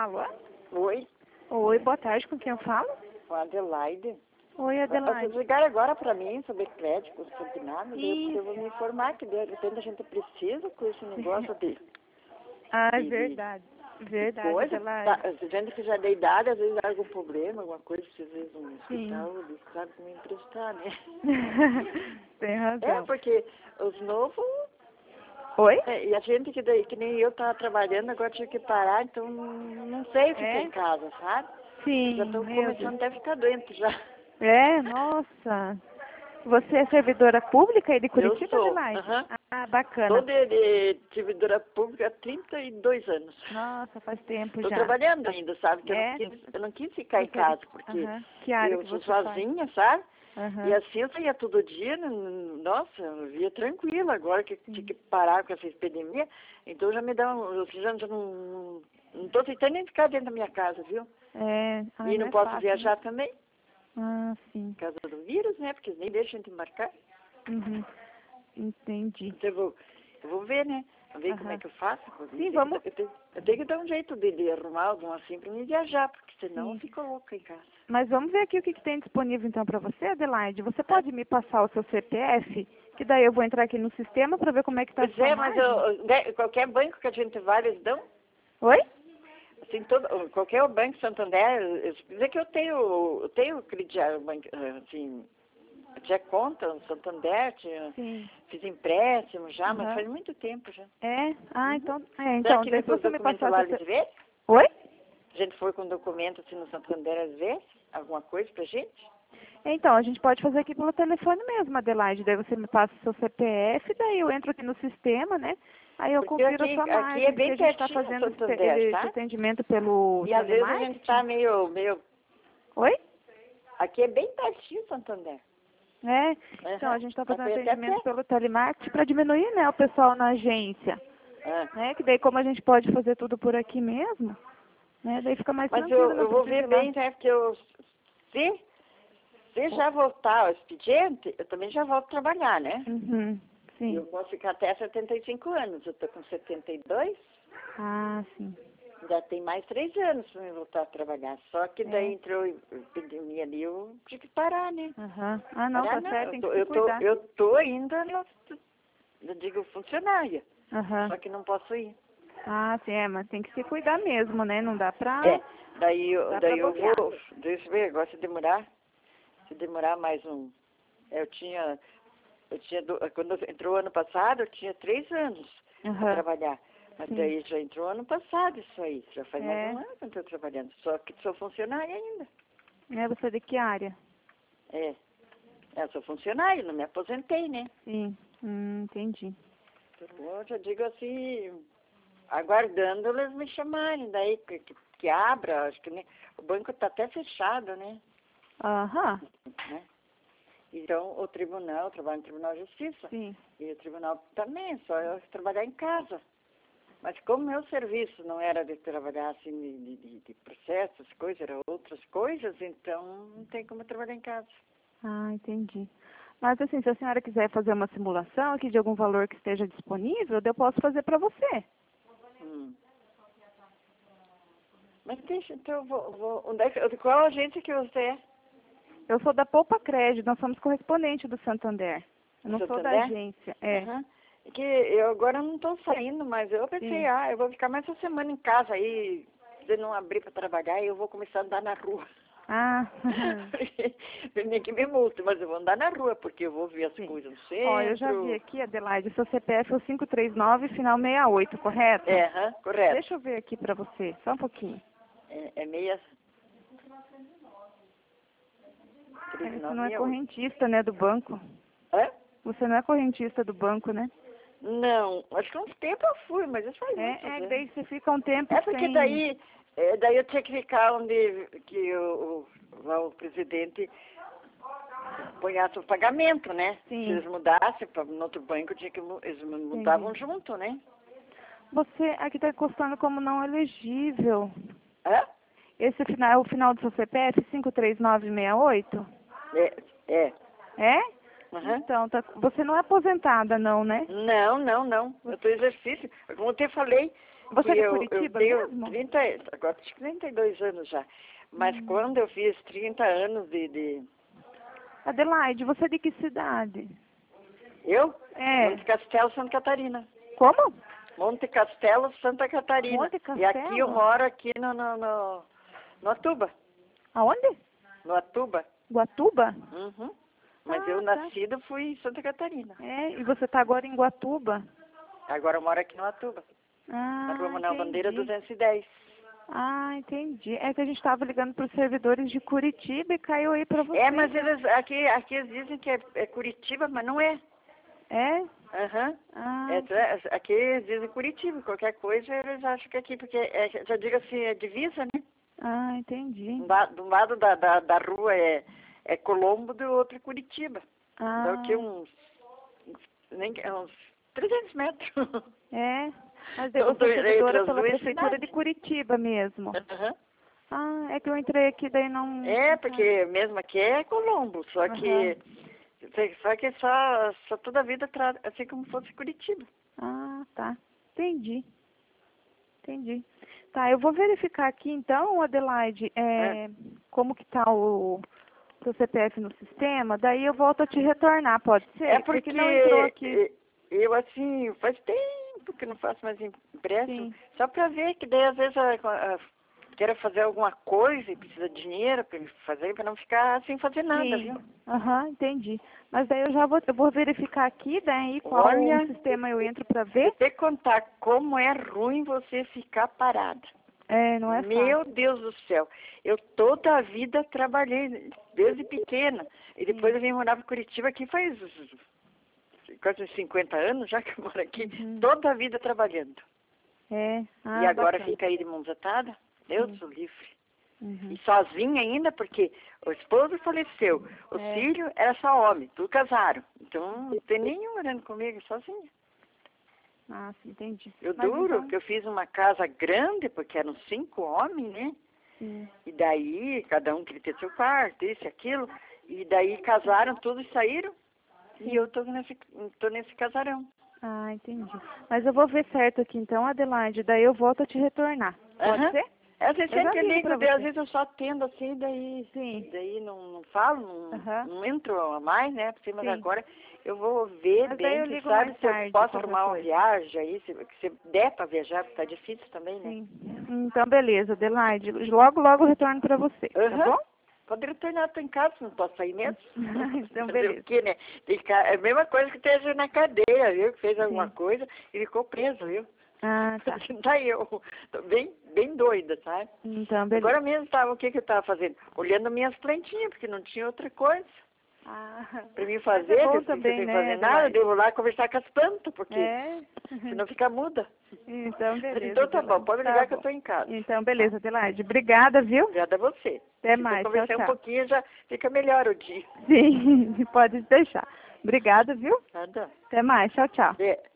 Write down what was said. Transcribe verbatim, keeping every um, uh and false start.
Alô? Oi, Oi, boa tarde, com quem eu falo? com a Adelaide. Oi, Vocês Adelaide. ligaram agora para mim sobre crédito, sobre nada, daí Isso. eu vou me informar que de repente a gente precisa com esse negócio de, Ah, é de, de, verdade. de Verdade, coisa. Tá, Adelaide. a gente que já de idade, às vezes dá algum problema, alguma coisa, precisa ir no Sim. hospital, eles sabem me emprestar, né? Tem razão. É, porque os novos, Oi? é, e a gente que, daí, que nem eu estava trabalhando, agora tive que parar, então não sei ficar É? em casa, sabe? Sim, Já estou meu Deus. começando até a ficar doente já. É, nossa. Você é servidora pública aí de Eu Curitiba, sou, Adelaide? aham. Ah, Sou bacana. de, de servidora pública há trinta e dois anos. Nossa, faz tempo Estou já. trabalhando ainda, sabe? Que eu não É? quis, eu não quis ficar em Você é de... casa, porque Aham. Que área eu que sou você faz? sozinha, sabe? Aham. E assim eu saía todo dia, n- nossa, eu via tranquila. Agora que Sim. tinha que parar com essa epidemia, então já me dá um... Eu já, já não não estou tentando nem ficar dentro da minha casa, viu? É, ah, E não não é posso fácil, né? viajar também, Ah, sim. por causa do vírus, né? Porque nem deixam a gente embarcar. Uhum. Entendi. Então eu vou, eu vou ver, né? Vou ver como é Aham. que eu faço. Eu Sim, tenho, vamos. que, eu, tenho, eu tenho que dar um jeito de, de arrumar algum assim para me viajar, porque senão eu Sim. fico louca em casa. Mas vamos ver aqui o que, que tem disponível então para você, Adelaide. Você É? pode me passar o seu C P F? Que daí eu vou entrar aqui no sistema para ver como é que está a Pois sua é, mas margem. eu, né, qualquer banco que a gente vai, eles dão. Oi? Assim, todo, qualquer banco Santander, eu- dizer que eu tenho, eu tenho crediário, banco, assim, eu tinha conta no Santander, tinha, Sim. fiz empréstimo já, mas Aham. faz muito tempo já. É? Ah, Uhum. então. É, Será então, que daí nem se com os você me documentos passar lá o eles seu. vê? Oi? A gente foi com documento assim no Santander às vezes, alguma coisa pra gente? Então, a gente pode fazer aqui pelo telefone mesmo, Adelaide. Daí você me passa o seu C P F, daí eu entro aqui no sistema, né? Aí eu Porque confiro a aqui, sua aqui é margem, porque bem a gente está pertinho o fazendo esse, te- Santander, esse tá? atendimento pelo E às vezes a gente telemarketing. tá meio, meio... Oi? Aqui é bem pertinho o Santander. É, então Aham. a gente está Dá fazendo pra ir até a atendimento pé. pelo telemarketing para diminuir, né, o pessoal na agência, Ah. né, que daí como a gente pode fazer tudo por aqui mesmo, né, daí fica mais Mas tranquilo, eu, não eu vou precisa ver ir lá. bem, né? Porque eu, se, se já voltar ao expediente, eu também já volto a trabalhar, né? Uhum, E eu sim. posso ficar até setenta e cinco anos. Eu tô com setenta e dois. Ah, sim. Já tem mais três anos para eu voltar a trabalhar. Só que daí É. entrou a epidemia ali, eu tive que parar, né? Aham. Ah, não, Parar tá não, certo, eu tem tô, que se eu tô, cuidar. eu tô ainda, no, eu digo funcionária, Aham. só que não posso ir. Ah, sim, é, mas tem que se cuidar mesmo, né, não dá pra, É, daí, eu- dá pra daí eu bobear. vou, deixa eu ver, agora se demorar, se demorar mais um, eu tinha, eu tinha, do- quando entrou ano passado, eu tinha três anos para Aham. trabalhar. Mas Sim. daí já entrou ano passado isso aí, já faz mais É. um ano que eu estou trabalhando, só que sou funcionária ainda. É, você é de que área? É, eu sou funcionária, não me aposentei, né? Sim. Hum, entendi. Eu já digo assim, aguardando eles me chamarem, daí que, que, que abra, acho que nem, o banco está até fechado, né? Aham. né? Então, o tribunal, eu trabalho no Tribunal de Justiça, Sim. e o tribunal também, só eu trabalhar em casa. Mas como meu serviço não era de trabalhar assim, de, de, de processos, coisas, era outras coisas, então não tem como eu trabalhar em casa. Ah, entendi. Mas assim, se a senhora quiser fazer uma simulação aqui de algum valor que esteja disponível, eu posso fazer para você. Hum. Mas deixa, então eu vou, vou onde é que, qual agência que você é? Eu sou da Poupa Crédito, nós somos correspondente do Santander. Eu não sou da Santander? agência. É. Aham. É que eu agora não estou saindo, mas eu pensei, Sim. ah, eu vou ficar mais uma semana em casa aí, se não abrir para trabalhar, eu vou começar a andar na rua. Ah, Nem que me multa, mas eu vou andar na rua, porque eu vou ver as sim. coisas no centro. Ó, eu já vi aqui, Adelaide, seu C P F é o cinco três nove, final sessenta e oito, correto? É, aham, correto. Deixa eu ver aqui para você, só um pouquinho. É, é meia... É, três você nove não é seis oito. correntista, né, do banco? Hã? Você não é correntista do banco, né? Não, acho que uns tempos eu fui, mas isso faz muitos É, é, anos. daí você fica um tempo É porque sem... daí, é, daí eu tinha que ficar onde que o, o, o presidente punhasse o pagamento, né? Sim. Se eles mudassem para no outro banco, tinha que, mu- eles mudavam Entendi. junto, né? Você aqui está custando como não elegível. Hã? Esse final é o final do seu C P F, cinco três nove seis oito? É, é. É? Aham. Então, tá, você não é aposentada não, né? Não, não, não. Eu estou em exercício. Como eu te falei, Você é de eu, Curitiba eu tenho mesmo? trinta, agora tinha trinta e dois anos já. Mas Hum. quando eu fiz trinta anos de... de... Adelaide, você é de que cidade? Eu? É. Monte Castelo, Santa Catarina. Como? Monte Castelo, Santa Catarina. Monte E aqui eu Castelo? moro aqui no, no, no, no Atuba. Aonde? No Atuba. Guatuba? Uhum. Mas Ah, eu tá. nascida fui em Santa Catarina. É, e você está agora em Guatuba? Agora eu moro aqui no Atuba. Ah, Na Rua Manuel Bandeira entendi. duzentos e dez. Ah, entendi. É que a gente estava ligando para os servidores de Curitiba e caiu aí para você. É, mas então. eles, aqui, aqui eles dizem que é, é Curitiba, mas não é. É? Aham. Ah, É, aqui eles dizem Curitiba, qualquer coisa eles acham que é aqui, porque é, já digo assim, é divisa, né? ah, entendi. Do lado, do lado da, da, da rua é, é Colombo, do outro é Curitiba. Dá o que, Ah, uns, uns, nem, uns trezentos metros. é. Mas daí Então, você é servidora entre as pela duas prefeitura cidades. de Curitiba mesmo. Aham. Ah, é que eu entrei aqui, daí não... É, porque mesmo aqui é Colombo, só Aham. que só que só, só toda a vida tra- assim como fosse Curitiba. Ah, tá. Entendi. Entendi. Tá, eu vou verificar aqui então, Adelaide, É, é, como que tá o seu C P F no sistema, daí eu volto a te retornar, pode ser? é porque não entrou aqui. eu assim, faz tempo que não faço mais empréstimo, Sim. só para ver que daí às vezes a, a, quero fazer alguma coisa e precisa de dinheiro para fazer, para não ficar sem fazer nada, Sim. viu? Aham, entendi. Mas daí eu já vou, eu vou verificar aqui, daí qual Olha, sistema eu entro para vou ver. ter que contar como é ruim você ficar parada. É, não é Meu fácil. Deus do céu, eu toda a vida trabalhei, desde pequena. E depois Sim. eu vim morar para Curitiba, aqui faz quase cinquenta anos já que eu moro aqui, Uhum. toda a vida trabalhando. É. Ah, E agora bacana. fica aí de mãos atadas, Deus Sim. o livre. Uhum. E sozinha ainda, porque o esposo faleceu, o É. filho era só homem, tudo casaram. Então não tem nenhum morando comigo, sozinha. Ah, sim, entendi. Eu Mas duro então, que eu fiz uma casa grande, porque eram cinco homens, né? sim. E daí, cada um queria ter seu quarto, isso e aquilo. E daí casaram, todos saíram. E eu tô nesse, tô nesse casarão. Ah, entendi. Mas eu vou ver certo aqui então, Adelaide, daí eu volto a te retornar. Pode Aham. ser? Às vezes Eu já sempre ligo ligo, pra daí às você. vezes eu só atendo assim, daí, Sim. daí não, não falo, não, Aham. não entro a mais, né? Porque, mas Sim. agora eu vou ver Mas daí bem, eu que ligo sabe mais se eu tarde, posso qualquer arrumar uma coisa. viagem aí, se, se der pra viajar, porque tá difícil também, né? Sim. Então, beleza, Adelaide. Logo, logo eu retorno pra você, tá Aham. bom? Pode retornar, tô em casa, não posso sair mesmo. Então, Fazer beleza. o quê, né? Tem que ficar- é a mesma coisa que esteja na cadeia, viu? Que fez alguma Sim. coisa e ficou preso, viu? Ah, tá. Daí eu tô bem, bem doida, sabe? Então, beleza. Agora mesmo tava, o que que eu tava fazendo? Olhando minhas plantinhas, porque não tinha outra coisa Ah, pra mim mas fazer, é bom que também, sem né, fazer nada, Adelaide? devo lá conversar com as plantas, porque É? senão fica muda. Então, Mas beleza, então tá bom, Adelaide. pode Tá ligar que eu bom. tô em casa. Então, beleza, Adelaide. Obrigada, viu? Obrigada a você. Até Se mais. eu Tchau, conversar um tchau. pouquinho, já fica melhor o dia. Sim, pode deixar. Obrigada, viu? Nada. Até mais. Tchau, tchau. É.